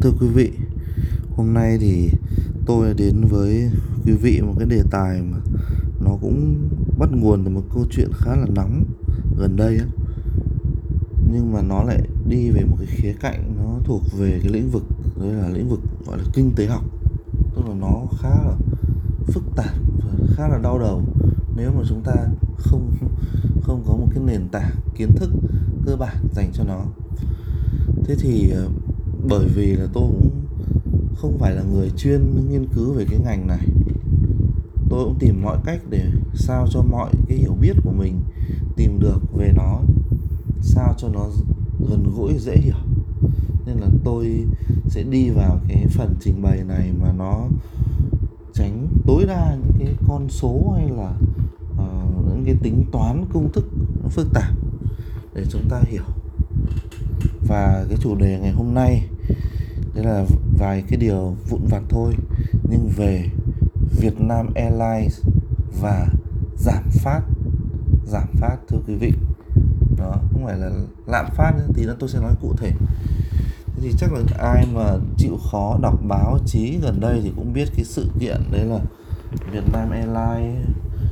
Thưa quý vị, hôm nay thì tôi đến với quý vị một cái đề tài mà nó cũng bắt nguồn từ một câu chuyện khá là nóng gần đây á. Nhưng mà nó lại đi về một cái khía cạnh nó thuộc về cái lĩnh vực, đấy là lĩnh vực gọi là kinh tế học. Tức là nó khá là phức tạp và khá là đau đầu nếu mà chúng ta không không có một cái nền tảng kiến thức cơ bản dành cho nó. Thế thì bởi vì là tôi cũng không phải là người chuyên nghiên cứu về cái ngành này, tôi cũng tìm mọi cách để sao cho mọi cái hiểu biết của mình tìm được về nó, sao cho nó gần gũi dễ hiểu. Nên là tôi sẽ đi vào cái phần trình bày này mà nó tránh tối đa những cái con số hay là những cái tính toán công thức nó phức tạp để chúng ta hiểu. Và cái chủ đề ngày hôm nay đấy là vài cái điều vụn vặt thôi, nhưng về Vietnam Airlines và giảm phát thưa quý vị. Đó không phải là lạm phát nữa, thì tôi sẽ nói cụ thể. Thế thì chắc là ai mà chịu khó đọc báo chí gần đây thì cũng biết cái sự kiện đấy là Vietnam Airlines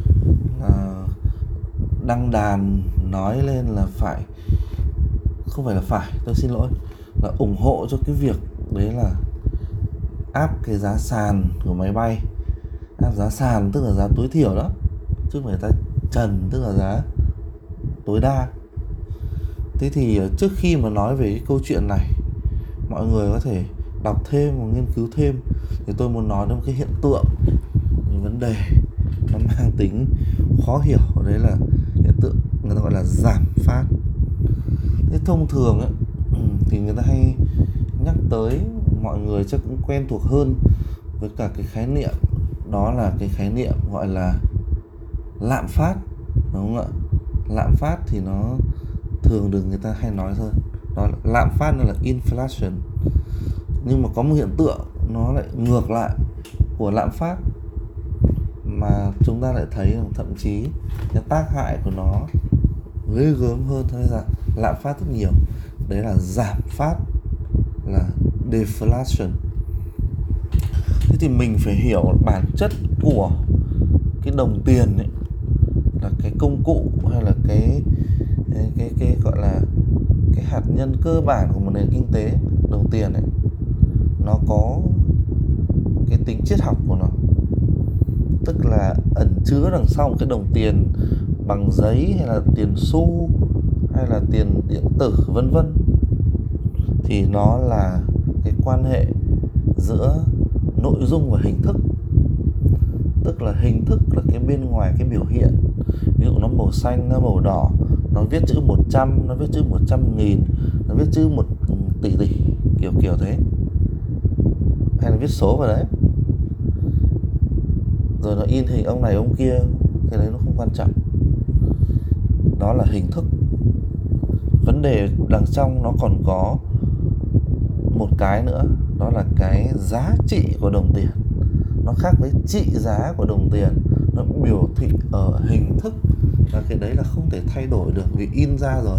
đăng đàn nói lên là tôi xin lỗi, là ủng hộ cho cái việc đấy là áp cái giá sàn của máy bay. Áp giá sàn tức là giá tối thiểu đó, chứ không phải giá trần tức là giá tối đa. Thế thì trước khi mà nói về cái câu chuyện này, mọi người có thể đọc thêm và nghiên cứu thêm, thì tôi muốn nói đến một cái hiện tượng, một vấn đề nó mang tính khó hiểu, đấy là hiện tượng người ta gọi là giảm phát. Thế thông thường ấy, thì người ta hay nhắc tới, mọi người chắc cũng quen thuộc hơn với cả cái khái niệm, đó là cái khái niệm gọi là lạm phát, đúng không ạ? Lạm phát thì nó thường được người ta hay nói thôi, đó là lạm phát, nó là inflation. Nhưng mà có một hiện tượng nó lại ngược lại của lạm phát mà chúng ta lại thấy thậm chí cái tác hại của nó ghê gớm hơn thôi là lạm phát rất nhiều, đấy là giảm phát, là deflation. Thế thì mình phải hiểu bản chất của cái đồng tiền ấy, là cái công cụ hay là cái gọi là cái hạt nhân cơ bản của một nền kinh tế. Đồng tiền ấy nó có cái tính triết học của nó, tức là ẩn chứa đằng sau một cái đồng tiền bằng giấy hay là tiền xu hay là tiền điện tử vân vân, thì nó là cái quan hệ giữa nội dung và hình thức. Tức là hình thức là cái bên ngoài, cái biểu hiện, ví dụ nó màu xanh, nó màu đỏ, nó viết chữ 100, nó viết chữ 100.000, nó viết chữ 1 tỷ, kiểu thế, hay là viết số vào đấy, rồi nó in hình ông này ông kia, cái đấy nó không quan trọng, đó là hình thức. Vấn đề đằng trong nó còn có một cái nữa, đó là cái giá trị của đồng tiền. Nó khác với trị giá của đồng tiền, nó biểu thị ở hình thức, và cái đấy là không thể thay đổi được vì in ra rồi.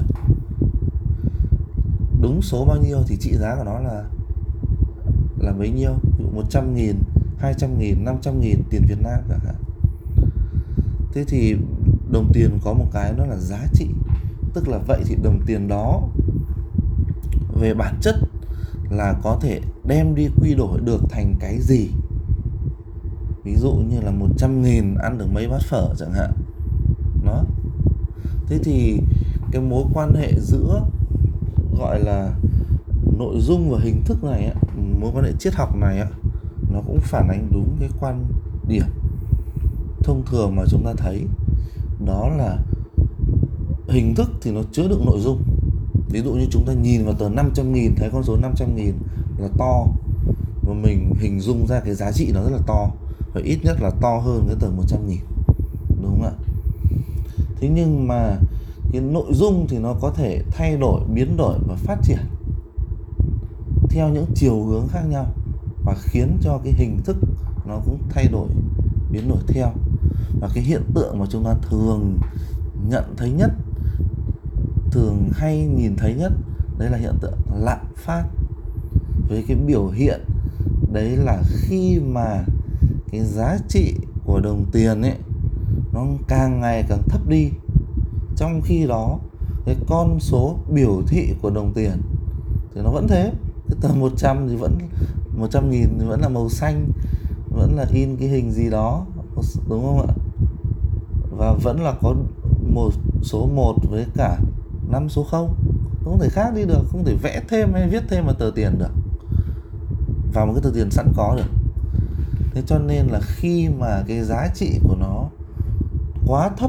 Đúng số bao nhiêu thì trị giá của nó là bấy nhiêu, ví dụ 100.000, 200.000, 500.000 tiền Việt Nam chẳng hạn. Thế thì đồng tiền có một cái đó là giá trị. Tức là vậy thì đồng tiền đó về bản chất là có thể đem đi quy đổi được thành cái gì. Ví dụ như là 100.000 ăn được mấy bát phở chẳng hạn. Đó. Thế thì cái mối quan hệ giữa gọi là nội dung và hình thức này, mối quan hệ triết học này, nó cũng phản ánh đúng cái quan điểm thông thường mà chúng ta thấy, đó là hình thức thì nó chứa đựng nội dung. Ví dụ như chúng ta nhìn vào tờ 500.000, thấy con số 500.000 là to, và mình hình dung ra cái giá trị nó rất là to, và ít nhất là to hơn cái tờ 100.000, đúng không ạ? Thế nhưng mà cái nội dung thì nó có thể thay đổi, biến đổi và phát triển theo những chiều hướng khác nhau, và khiến cho cái hình thức nó cũng thay đổi, biến đổi theo. Và cái hiện tượng mà chúng ta thường nhận thấy nhất, thường hay nhìn thấy nhất, đấy là hiện tượng lạm phát. với cái biểu hiện đấy là khi mà cái giá trị của đồng tiền ấy nó càng ngày càng thấp đi, trong khi đó cái con số biểu thị của đồng tiền thì nó vẫn thế. Cái tờ 100 thì vẫn 100.000 thì vẫn là màu xanh, vẫn là in cái hình gì đó, đúng không ạ? Và vẫn là có một số 1 với cả 5 số 0. Không thể khác đi được, không thể vẽ thêm hay viết thêm vào tờ tiền được, vào một cái tờ tiền sẵn có được. Thế cho nên là khi mà cái giá trị của nó quá thấp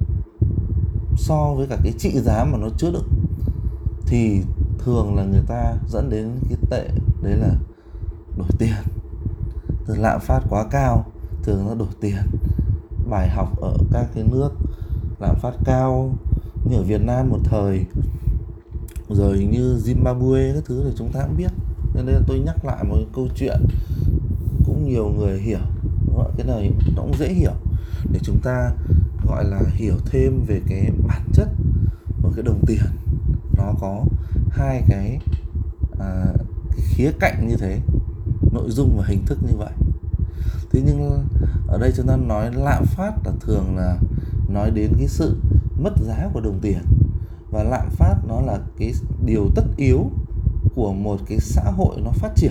so với cả cái trị giá mà nó chứa đựng thì thường là người ta dẫn đến cái tệ đấy là đổi tiền. Từ lạm phát quá cao thường nó đổi tiền. Bài học ở các cái nước lạm phát cao như ở Việt Nam một thời, rồi như Zimbabwe các thứ thì chúng ta cũng biết. Nên đây tôi nhắc lại một câu chuyện cũng nhiều người hiểu, đúng không? Cái này nó cũng dễ hiểu để chúng ta gọi là hiểu thêm về cái bản chất của cái đồng tiền. Nó có hai cái khía cạnh như thế, nội dung và hình thức như vậy. Thế nhưng ở đây chúng ta nói lạm phát là thường là nói đến cái sự mất giá của đồng tiền, và lạm phát nó là cái điều tất yếu của một cái xã hội nó phát triển.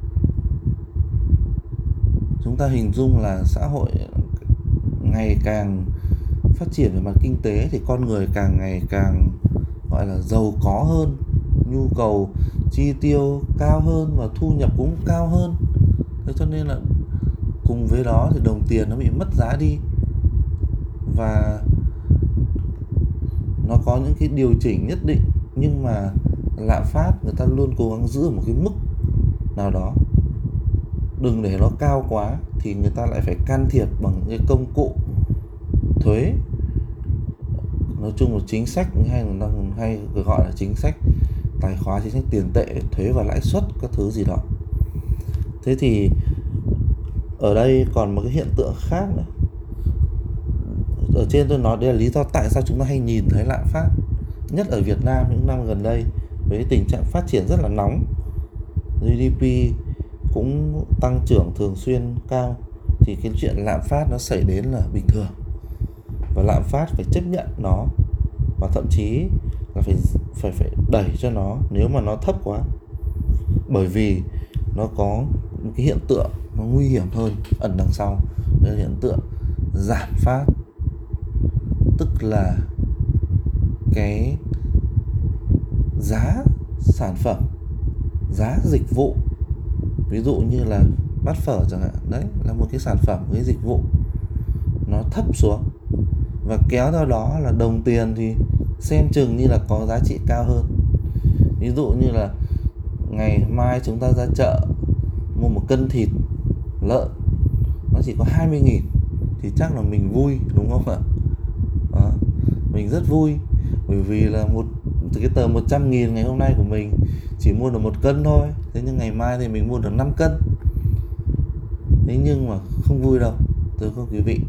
Chúng ta hình dung là xã hội ngày càng phát triển về mặt kinh tế thì con người càng ngày càng gọi là giàu có hơn, nhu cầu chi tiêu cao hơn và thu nhập cũng cao hơn. Thế cho nên là cùng với đó thì đồng tiền nó bị mất giá đi, và nó có những cái điều chỉnh nhất định, nhưng mà lạm phát người ta luôn cố gắng giữ ở một cái mức nào đó, đừng để nó cao quá thì người ta lại phải can thiệp bằng những cái công cụ thuế, nói chung là chính sách hay được gọi là chính sách tài khóa, chính sách tiền tệ, thuế và lãi suất các thứ gì đó. Thế thì ở đây còn một cái hiện tượng khác nữa. Ở trên tôi nói đây là lý do tại sao chúng ta hay nhìn thấy lạm phát, nhất ở Việt Nam những năm gần đây với tình trạng phát triển rất là nóng, GDP cũng tăng trưởng thường xuyên cao, thì cái chuyện lạm phát nó xảy đến là bình thường, và lạm phát phải chấp nhận nó, và thậm chí là phải đẩy cho nó nếu mà nó thấp quá, bởi vì nó có một cái hiện tượng nó nguy hiểm hơn ẩn đằng sau, đây là hiện tượng giảm phát. Tức là cái giá sản phẩm, giá dịch vụ, ví dụ như là bát phở chẳng hạn, đấy là một cái sản phẩm, cái dịch vụ nó thấp xuống, và kéo theo đó là đồng tiền thì xem chừng như là có giá trị cao hơn. Ví dụ như là ngày mai chúng ta ra chợ mua một cân thịt lợn nó chỉ có 20.000 thì chắc là mình vui, đúng không ạ? Đó, mình rất vui, bởi vì là cái tờ 100.000 ngày hôm nay của mình chỉ mua được 1 cân thôi, thế nhưng ngày mai thì mình mua được 5 cân. Thế nhưng mà không vui đâu, thưa các quý vị.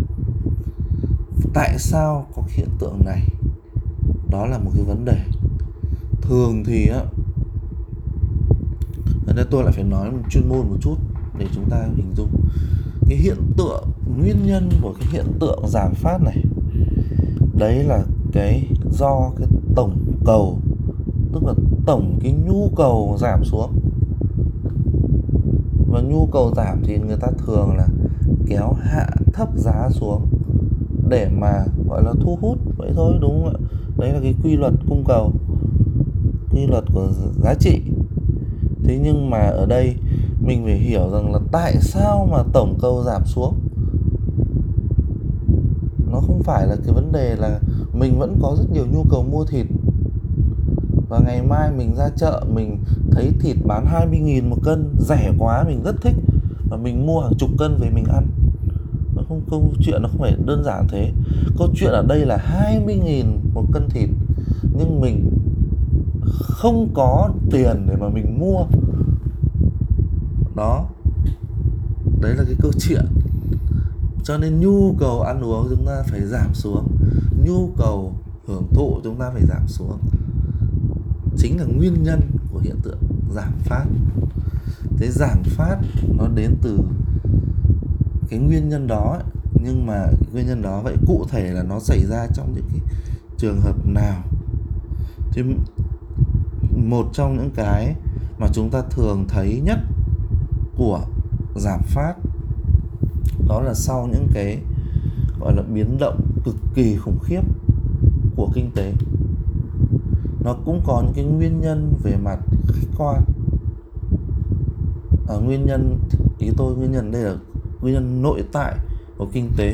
Tại sao có hiện tượng này? Đó là một cái vấn đề. Thường thì á, ở đây tôi lại phải nói chuyên môn một chút để chúng ta hình dung cái hiện tượng, nguyên nhân của cái hiện tượng giảm phát này. Đấy là do cái tổng cầu, tức là tổng cái nhu cầu giảm xuống. Và nhu cầu giảm thì người ta thường là kéo hạ thấp giá xuống để mà gọi là thu hút, vậy thôi, đúng không ạ? Đấy là cái quy luật cung cầu, quy luật của giá trị. Thế nhưng mà ở đây mình phải hiểu rằng là tại sao mà tổng cầu giảm xuống. Nó không phải là cái vấn đề là mình vẫn có rất nhiều nhu cầu mua thịt, và ngày mai mình ra chợ mình thấy thịt bán 20.000 một cân, rẻ quá, mình rất thích, và mình mua hàng chục cân về mình ăn. Câu chuyện nó không phải đơn giản thế. Câu chuyện ở đây là 20.000 một cân thịt, nhưng mình không có tiền để mà mình mua. Đó, đấy là cái câu chuyện. Cho nên nhu cầu ăn uống chúng ta phải giảm xuống, nhu cầu hưởng thụ chúng ta phải giảm xuống, chính là nguyên nhân của hiện tượng giảm phát. Thế giảm phát nó đến từ cái nguyên nhân đó ấy. Nhưng mà nguyên nhân đó vậy cụ thể là nó xảy ra trong những cái trường hợp nào? Thì một trong những cái mà chúng ta thường thấy nhất của giảm phát đó là sau những cái gọi là biến động cực kỳ khủng khiếp của kinh tế. Nó cũng có những cái nguyên nhân về mặt khách quan. Nguyên nhân đây là nguyên nhân nội tại của kinh tế.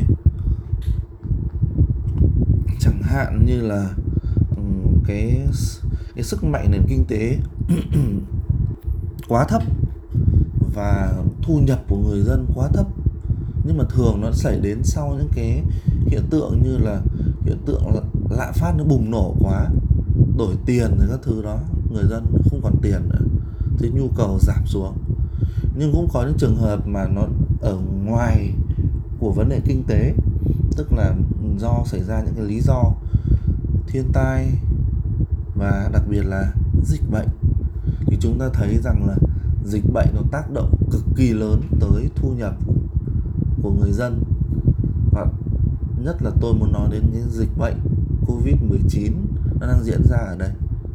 Chẳng hạn như là cái sức mạnh nền kinh tế quá thấp và thu nhập của người dân quá thấp. Nhưng mà thường nó xảy đến sau những cái hiện tượng như là hiện tượng lạm phát nó bùng nổ quá, đổi tiền rồi các thứ đó, người dân không còn tiền nữa, thì nhu cầu giảm xuống. Nhưng cũng có những trường hợp mà nó ở ngoài của vấn đề kinh tế, tức là do xảy ra những cái lý do thiên tai và đặc biệt là dịch bệnh. Thì chúng ta thấy rằng là dịch bệnh nó tác động cực kỳ lớn tới thu nhập của người dân. Và nhất là tôi muốn nói đến cái dịch bệnh Covid-19 nó đang diễn ra ở đây.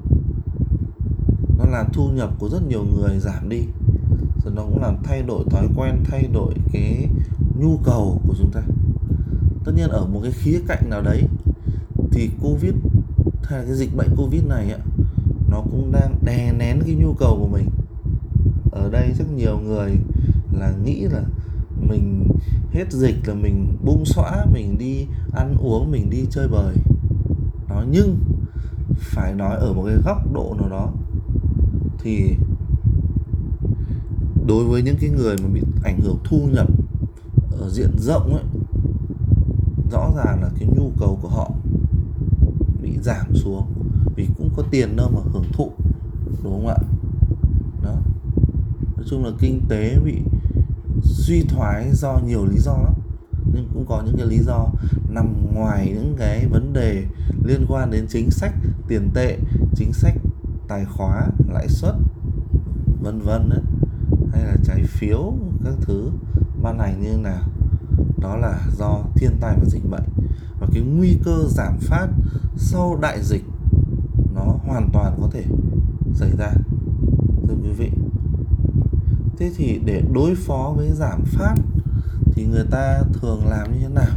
Nó làm thu nhập của rất nhiều người giảm đi, rồi nó cũng làm thay đổi thói quen, thay đổi cái nhu cầu của chúng ta. Tất nhiên ở một cái khía cạnh nào đấy thì Covid hay là cái dịch bệnh Covid này ấy, nó cũng đang đè nén cái nhu cầu của mình. Ở đây rất nhiều người là nghĩ là mình hết dịch là mình bung xõa, mình đi ăn uống, mình đi chơi bời đó. Nhưng phải nói ở một cái góc độ nào đó thì đối với những cái người mà bị ảnh hưởng thu nhập ở diện rộng ấy, rõ ràng là cái nhu cầu của họ bị giảm xuống vì cũng có tiền đâu mà hưởng thụ, đúng không ạ? Đó. Nói chung là kinh tế bị suy thoái do nhiều lý do lắm, nhưng cũng có những cái lý do nằm ngoài những cái vấn đề liên quan đến chính sách tiền tệ, chính sách tài khóa, lãi suất vân vân đấy, hay là trái phiếu các thứ ban hành như thế nào. Đó là do thiên tai và dịch bệnh. Và cái nguy cơ giảm phát sau đại dịch nó hoàn toàn có thể xảy ra, thưa quý vị. Thế thì để đối phó với giảm phát thì người ta thường làm như thế nào?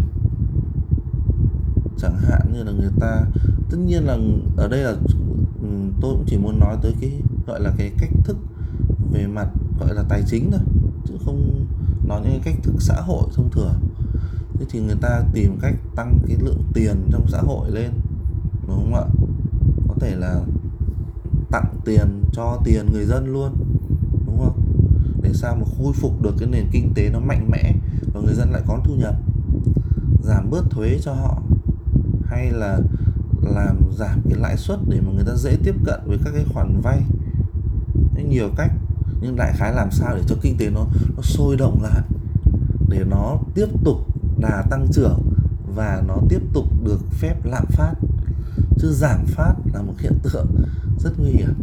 Chẳng hạn như là người ta, tất nhiên là ở đây là tôi cũng chỉ muốn nói tới cái gọi là cái cách thức về mặt gọi là tài chính thôi, chứ không nói những cái cách thức xã hội thông thường. Thế thì người ta tìm cách tăng cái lượng tiền trong xã hội lên, đúng không ạ? Có thể là tặng tiền, cho tiền người dân luôn, đúng không? Để sao mà khôi phục được cái nền kinh tế nó mạnh mẽ và người dân lại có thu nhập. Giảm bớt thuế cho họ, hay là làm giảm cái lãi suất để mà người ta dễ tiếp cận với các cái khoản vay. Đấy, nhiều cách. Nhưng đại khái làm sao để cho kinh tế nó sôi động lại, để nó tiếp tục đà tăng trưởng và nó tiếp tục được phép lạm phát. Chứ giảm phát là một hiện tượng rất nguy hiểm.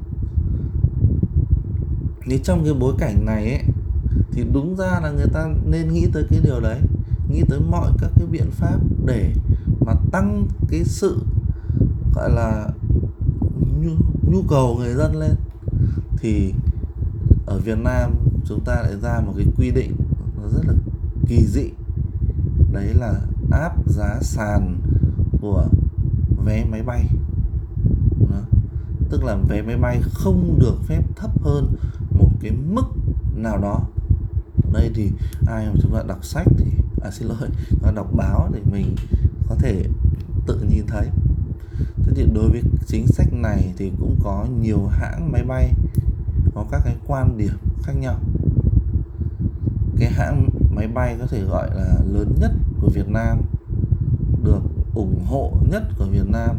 Thì trong cái bối cảnh này ấy, thì đúng ra là người ta nên nghĩ tới cái điều đấy, nghĩ tới mọi các cái biện pháp để mà tăng cái sự gọi là nhu cầu người dân lên. Thì ở Việt Nam chúng ta lại ra một cái quy định nó rất là kỳ dị, đấy là áp giá sàn của vé máy bay. Đó. Tức là vé máy bay không được phép thấp hơn một cái mức nào đó. Ở đây thì ai mà chúng ta đọc sách thì chúng ta đọc báo thì mình có thể tự nhìn thấy. Thế thì đối với chính sách này thì cũng có nhiều hãng máy bay có các cái quan điểm khác nhau. Cái hãng máy bay có thể gọi là lớn nhất của Việt Nam, được ủng hộ nhất của Việt Nam,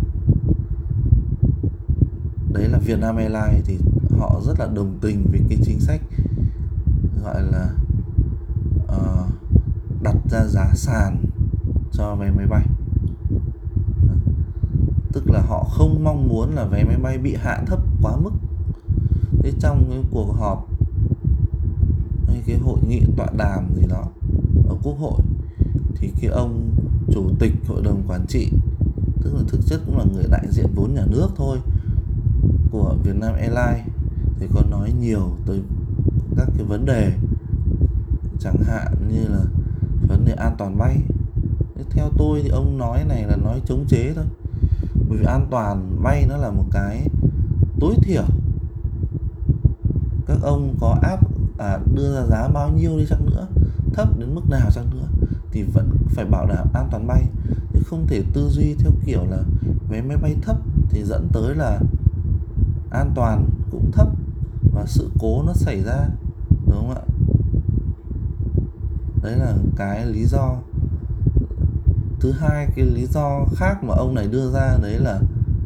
đấy là Vietnam Airlines. Thì họ rất là đồng tình với cái chính sách gọi là đặt ra giá sàn cho vé máy bay. Tức là họ không mong muốn là vé máy bay bị hạ thấp quá mức. Thế trong cái cuộc họp hay cái hội nghị tọa đàm gì đó ở Quốc hội thì cái ông chủ tịch hội đồng quản trị, tức là thực chất cũng là người đại diện vốn nhà nước thôi, của Vietnam Airlines thì có nói nhiều tới các cái vấn đề, chẳng hạn như là vấn đề an toàn bay. Theo tôi thì ông nói này là nói chống chế thôi, bởi vì an toàn bay nó là một cái tối thiểu. Các ông có đưa ra giá bao nhiêu đi chăng nữa, thấp đến mức nào chăng nữa, thì vẫn phải bảo đảm an toàn bay, chứ không thể tư duy theo kiểu là vé máy bay thấp thì dẫn tới là an toàn cũng thấp và sự cố nó xảy ra, đúng không ạ? Đấy là cái lý do. Thứ hai, cái lý do khác mà ông này đưa ra đấy là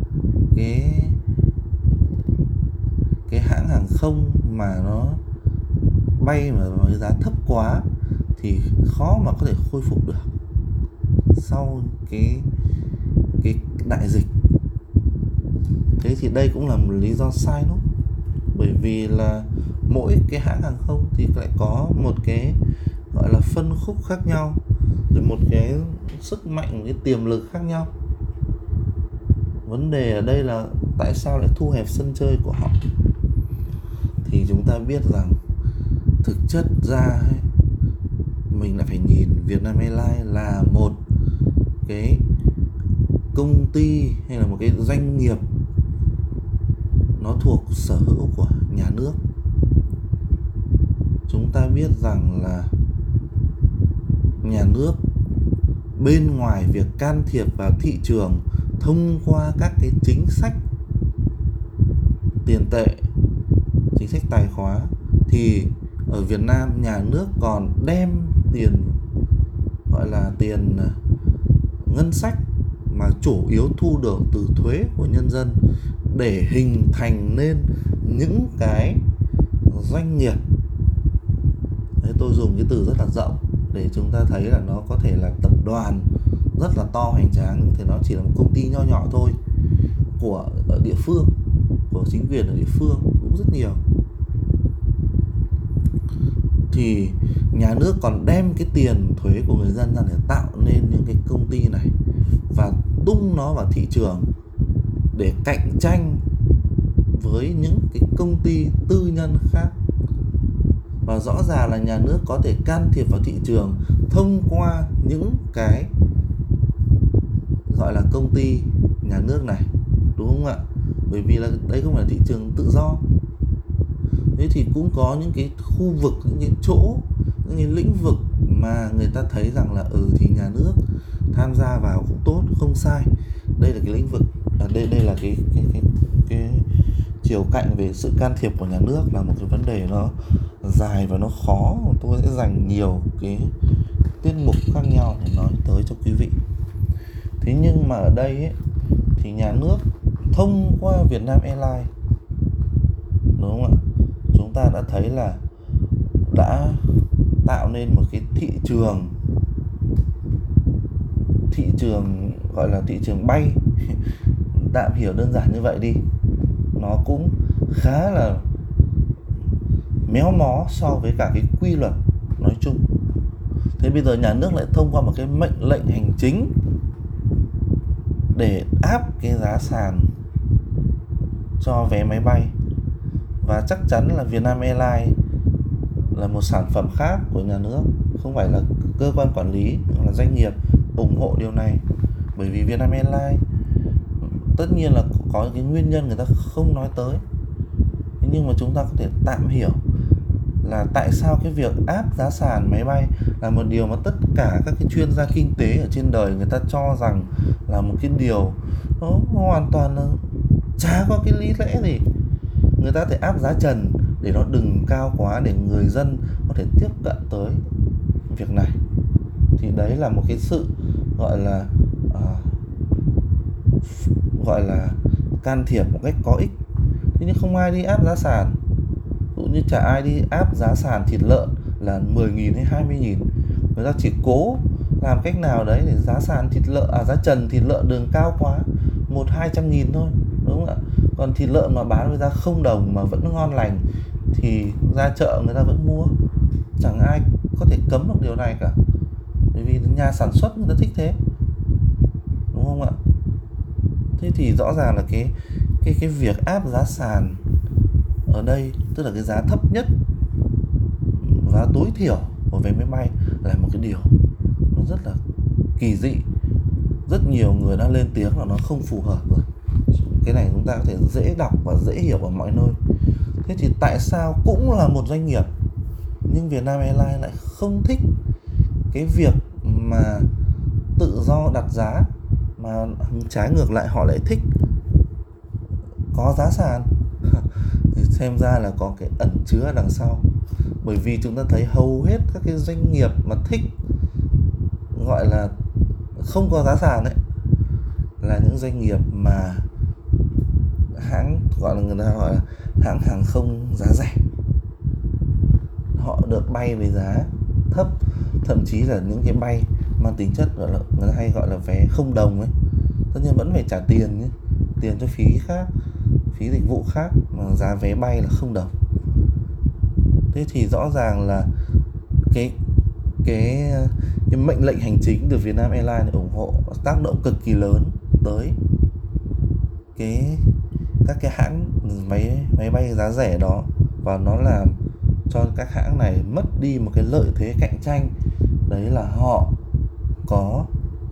cái hãng hàng không mà nó bay mà với giá thấp quá thì khó mà có thể khôi phục được sau cái đại dịch. Thế thì đây cũng là một lý do sai nốt, bởi vì là mỗi cái hãng hàng không thì lại có một cái gọi là phân khúc khác nhau, rồi một cái sức mạnh, cái tiềm lực khác nhau. Vấn đề ở đây là tại sao lại thu hẹp sân chơi của họ, thì chúng ta biết rằng thực chất ra mình lại phải nhìn Vietnam Airlines là một cái công ty hay là một cái doanh nghiệp nó thuộc sở hữu của nhà nước. Chúng ta biết rằng là nhà nước bên ngoài việc can thiệp vào thị trường thông qua các cái chính sách tiền tệ, chính sách tài khóa, thì ở Việt Nam nhà nước còn đem tiền, gọi là tiền ngân sách mà chủ yếu thu được từ thuế của nhân dân, để hình thành nên những cái doanh nghiệp. Đấy, tôi dùng cái từ rất là rộng để chúng ta thấy là nó có thể là tập đoàn rất là to hoành tráng, thì nó chỉ là một công ty nho nhỏ thôi của ở địa phương, của chính quyền ở địa phương cũng rất nhiều. Thì nhà nước còn đem cái tiền thuế của người dân ra để tạo nên những cái công ty này và tung nó vào thị trường để cạnh tranh với những cái công ty tư nhân khác. Và rõ ràng là nhà nước có thể can thiệp vào thị trường thông qua những cái gọi là công ty nhà nước này, đúng không ạ? Bởi vì là đây không phải là thị trường tự do. Thế thì cũng có những cái khu vực, những cái chỗ, những cái lĩnh vực mà người ta thấy rằng là thì nhà nước tham gia vào cũng tốt, không sai. Đây là cái lĩnh vực, đây là cái chiều cạnh về sự can thiệp của nhà nước, là một cái vấn đề nó dài và nó khó. Tôi sẽ dành nhiều cái tiết mục khác nhau để nói tới cho quý vị. Thế nhưng mà ở đây ấy, thì nhà nước thông qua Vietnam Airlines, đúng không ạ, chúng ta đã thấy là đã tạo nên một cái thị trường gọi là thị trường bay tạm hiểu đơn giản như vậy đi, nó cũng khá là méo mó so với cả cái quy luật nói chung. Thế bây giờ nhà nước lại thông qua một cái mệnh lệnh hành chính để áp cái giá sàn cho vé máy bay, và chắc chắn là Vietnam Airlines là một sản phẩm khác của nhà nước, không phải là cơ quan quản lý, mà là doanh nghiệp ủng hộ điều này. Bởi vì Vietnam Airlines tất nhiên là có cái nguyên nhân người ta không nói tới, nhưng mà chúng ta có thể tạm hiểu là tại sao cái việc áp giá sàn máy bay là một điều mà tất cả các cái chuyên gia kinh tế ở trên đời người ta cho rằng là một cái điều nó hoàn toàn là chả có cái lý lẽ gì. Người ta thể áp giá trần để nó đừng cao quá, để người dân có thể tiếp cận tới việc này. Thì đấy là một cái sự gọi là can thiệp một cách có ích. Thế nhưng không ai đi áp giá sàn, cũng như chả ai đi áp giá sàn thịt lợn là 10.000 hay 20.000. Người ta chỉ cố làm cách nào đấy để giá sàn thịt lợn, giá trần thịt lợn đừng cao quá 100-200 nghìn thôi, đúng không ạ? Còn thịt lợn mà bán với giá 0 đồng mà vẫn ngon lành thì ra chợ người ta vẫn mua, chẳng ai có thể cấm được điều này cả, bởi vì nhà sản xuất người ta thích thế, đúng không ạ? Thế thì rõ ràng là cái việc áp giá sàn ở đây, tức là cái giá thấp nhất, giá tối thiểu của vé máy bay, là một cái điều nó rất là kỳ dị. Rất nhiều người đã lên tiếng là nó không phù hợp rồi. Cái này chúng ta có thể dễ đọc và dễ hiểu ở mọi nơi. Thế thì tại sao cũng là một doanh nghiệp nhưng Vietnam Airlines lại không thích cái việc mà tự do đặt giá, mà trái ngược lại họ lại thích có giá sàn? Thì xem ra là có cái ẩn chứa đằng sau. Bởi vì chúng ta thấy hầu hết các cái doanh nghiệp mà thích gọi là không có giá sàn ấy là những doanh nghiệp mà hãng, gọi là người ta gọi là hãng hàng không giá rẻ. Họ được bay với giá thấp, thậm chí là những cái bay mang tính chất gọi là người ta hay gọi là vé 0 đồng ấy, tất nhiên vẫn phải trả tiền nhé, tiền cho phí khác, phí dịch vụ khác, mà giá vé bay là 0 đồng. Thế thì rõ ràng là cái cái cái mệnh lệnh hành chính từ Vietnam Airlines ủng hộ tác động cực kỳ lớn tới các cái hãng máy bay giá rẻ đó, và nó làm cho các hãng này mất đi một cái lợi thế cạnh tranh, đấy là họ có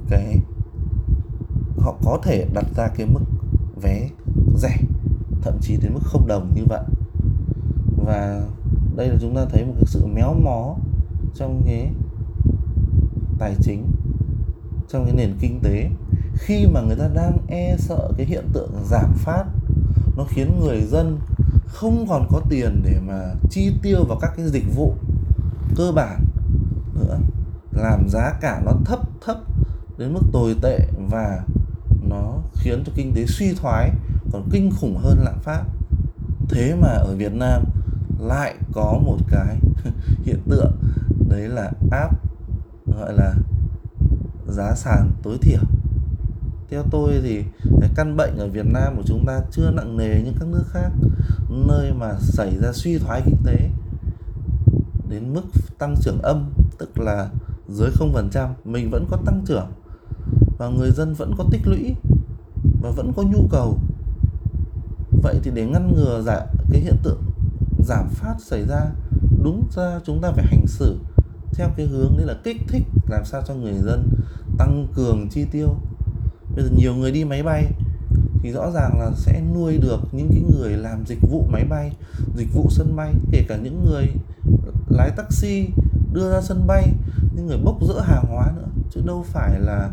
thể đặt ra cái mức vé rẻ, thậm chí đến mức 0 đồng như vậy. Và đây là chúng ta thấy một cái sự méo mó trong cái tài chính, trong cái nền kinh tế, khi mà người ta đang e sợ cái hiện tượng giảm phát nó khiến người dân không còn có tiền để mà chi tiêu vào các cái dịch vụ cơ bản nữa, làm giá cả nó thấp đến mức tồi tệ, và nó khiến cho kinh tế suy thoái còn kinh khủng hơn lạm phát. Thế mà ở Việt Nam lại có một cái hiện tượng, đấy là áp gọi là giá sàn tối thiểu. Theo tôi thì cái căn bệnh ở Việt Nam của chúng ta chưa nặng nề như các nước khác, nơi mà xảy ra suy thoái kinh tế đến mức tăng trưởng âm, tức là dưới 0%, mình vẫn có tăng trưởng và người dân vẫn có tích lũy và vẫn có nhu cầu. Vậy thì để ngăn ngừa cái hiện tượng giảm phát xảy ra, đúng ra chúng ta phải hành xử theo cái hướng đấy là kích thích làm sao cho người dân tăng cường chi tiêu. Bây giờ nhiều người đi máy bay thì rõ ràng là sẽ nuôi được những cái người làm dịch vụ máy bay, dịch vụ sân bay, kể cả những người lái taxi đưa ra sân bay, những người bốc dỡ hàng hóa nữa, chứ đâu phải là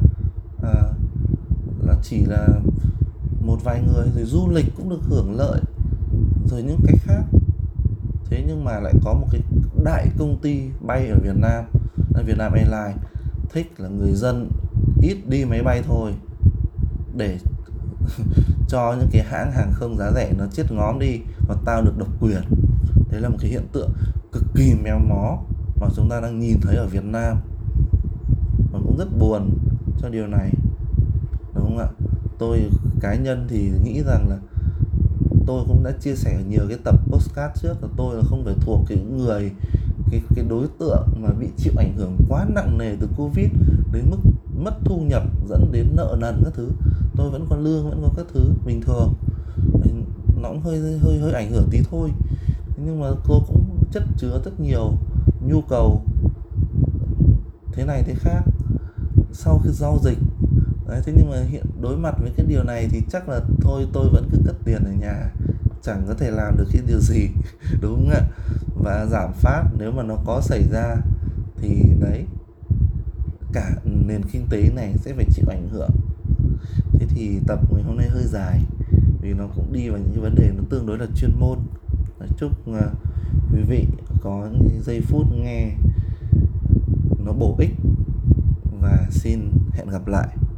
chỉ là một vài người. Rồi du lịch cũng được hưởng lợi, rồi những cái khác. Thế nhưng mà lại có một cái đại công ty bay ở Việt Nam là Vietnam Airlines thích là người dân ít đi máy bay thôi, để cho những cái hãng hàng không giá rẻ nó chết ngóm đi và tao được độc quyền. Đấy là một cái hiện tượng cực kỳ méo mó mà chúng ta đang nhìn thấy ở Việt Nam, và cũng rất buồn cho điều này, đúng không ạ? Tôi cá nhân thì nghĩ rằng là tôi cũng đã chia sẻ ở nhiều cái tập podcast trước là tôi là không phải thuộc cái đối tượng mà bị chịu ảnh hưởng quá nặng nề từ Covid đến mức mất thu nhập dẫn đến nợ nần các thứ. Tôi vẫn có lương, vẫn có các thứ bình thường, nó cũng hơi ảnh hưởng tí thôi, nhưng mà tôi cũng chất chứa rất nhiều nhu cầu thế này thế khác sau khi giao dịch. Đấy, thế nhưng mà hiện đối mặt với cái điều này thì chắc là thôi tôi vẫn cứ cất tiền ở nhà, chẳng có thể làm được cái điều gì đúng không ạ? Và giảm phát nếu mà nó có xảy ra thì đấy, cả nền kinh tế này sẽ phải chịu ảnh hưởng. Thế thì tập ngày hôm nay hơi dài vì nó cũng đi vào những cái vấn đề nó tương đối là chuyên môn. Chúc quý vị có những giây phút nghe nó bổ ích, và xin hẹn gặp lại.